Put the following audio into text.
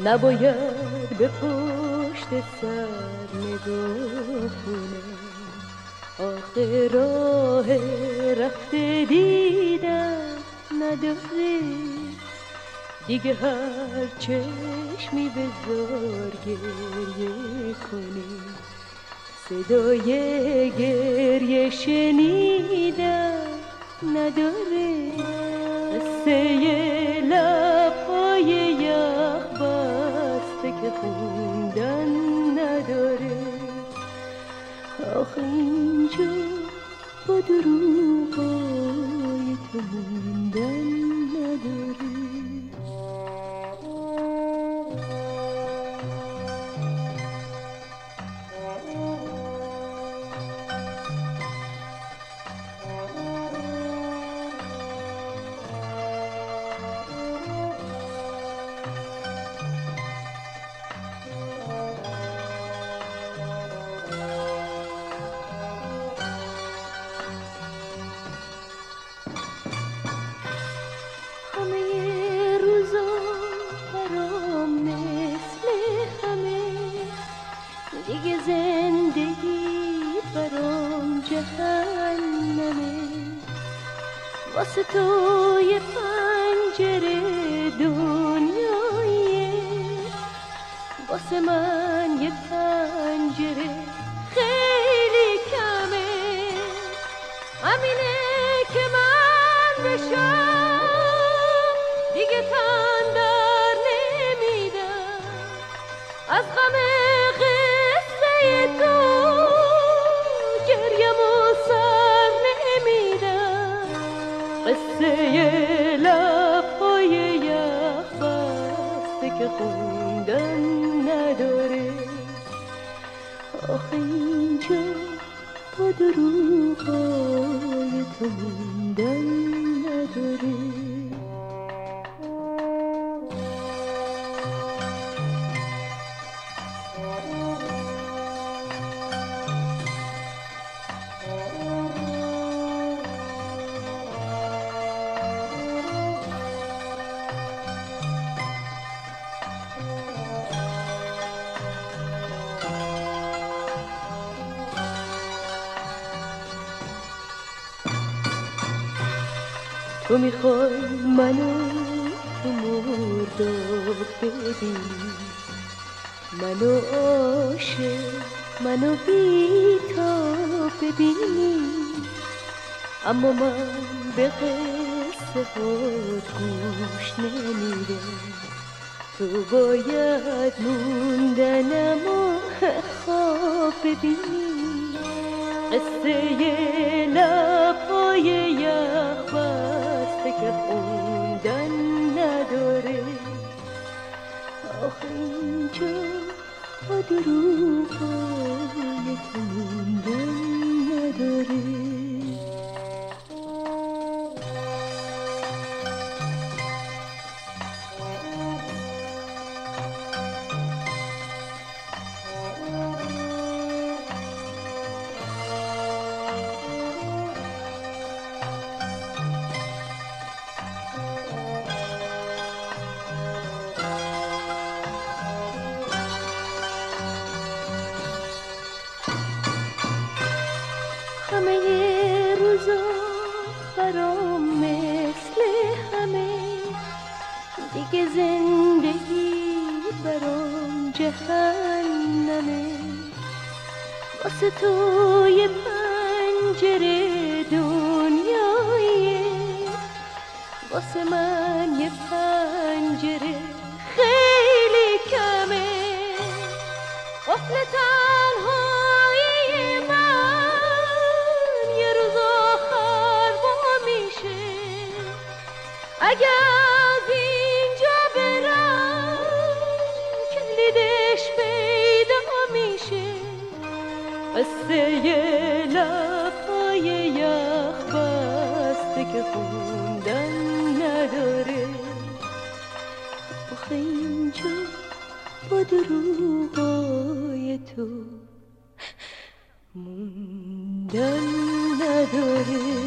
نباید به پشت سر نگاه کنم، آخه راه رفته دیدم نداره، دیگه هر چشمی بذار گریه کنی، صدای گریه شنیدم نداره، قصه لب‌های یخ بسته که خوندن نداره، آخه اینجا با دروغای تو موندن نداره. دیگه زندگی برام جهنمه، واسه تو یه پنجره دنیاییه، واسه من یه پنجره خیلی کمه، همینه که من بشم دیگه تن در نمیدم، از غم تو گریم و سر نمیدم، قصه لب‌های یخ بسته که خوندن نداره، آخه اینجا با دروغای تو موندن نداره. تو میخوای منو تو مرداب ببینی، منو عاشق منو بی‌تاب ببینی، اما من به قصه هات گوش نمیدم، تو باید موندنمو خواب ببینی، قصه لب‌های یخ بسته که خوندن نداره، آخه اینجا با دروغای تو موندن نداره. همه روزا برام مثل همه، دیگه زندگی برام جهنمه، واسه تو یه پنجره دنیاییه، واسه من یه پنجره خیلی کمه، قفل تنهایی من یه روز آخر با میشه، اگه از اینجا برم کلیدش پیدا میشه، قصه لب‌های یخ بسته که خوندن نداره، آخه اینجا با دروغای تو موندن نداره.